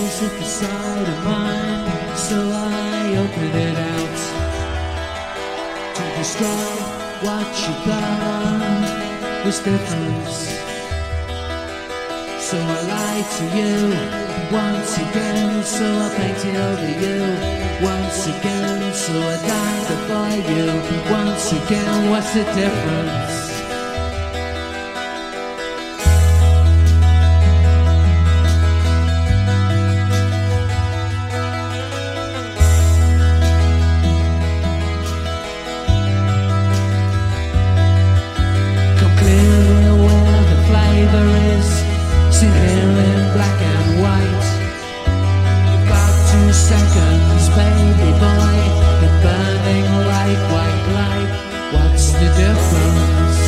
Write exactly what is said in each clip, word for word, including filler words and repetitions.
is at the side of mine, so I open it out to destroy what you thought was different. So I lie to you once again, so I paint over you once again, so I die before you once again. What's the difference? Sit here in black and white. You've got two seconds, baby boy, and burning like white light. What's the difference?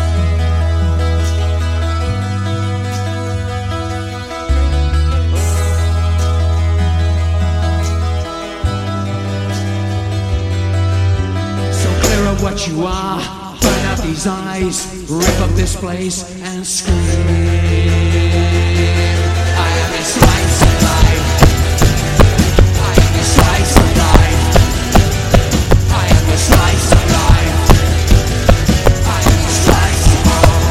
So clear up what you are, burn out these eyes, rip up this place and scream. Slice of life. I am a slice of life. I am a slice of life. I am a slice of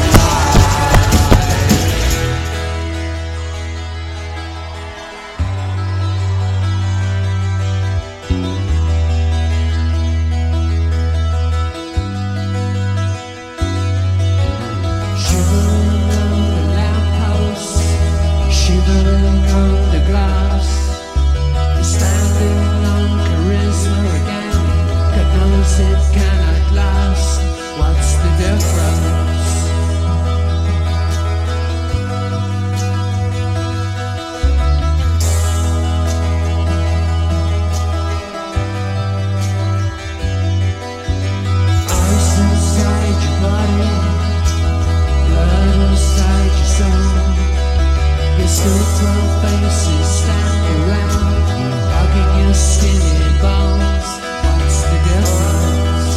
shivering on the lamppost, shivering on the glass. You're standing on charisma again. God knows it cannot last. What's the difference? Ice inside your body, blood inside your soul. Your still twelve faces stand around, hugging your skinny bones. What's the difference?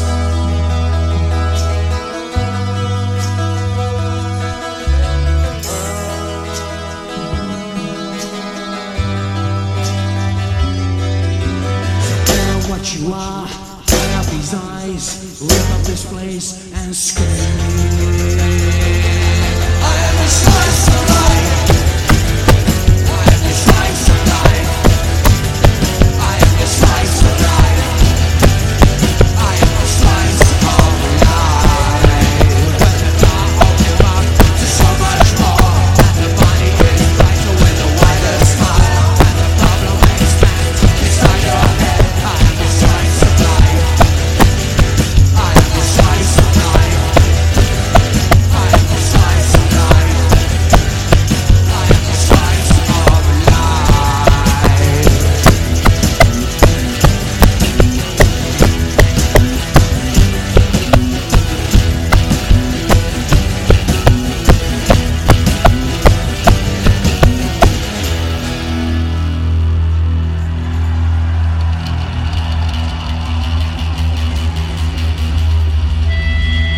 So tell what you are, turn out these eyes, rip up this place and scream. I am a slice of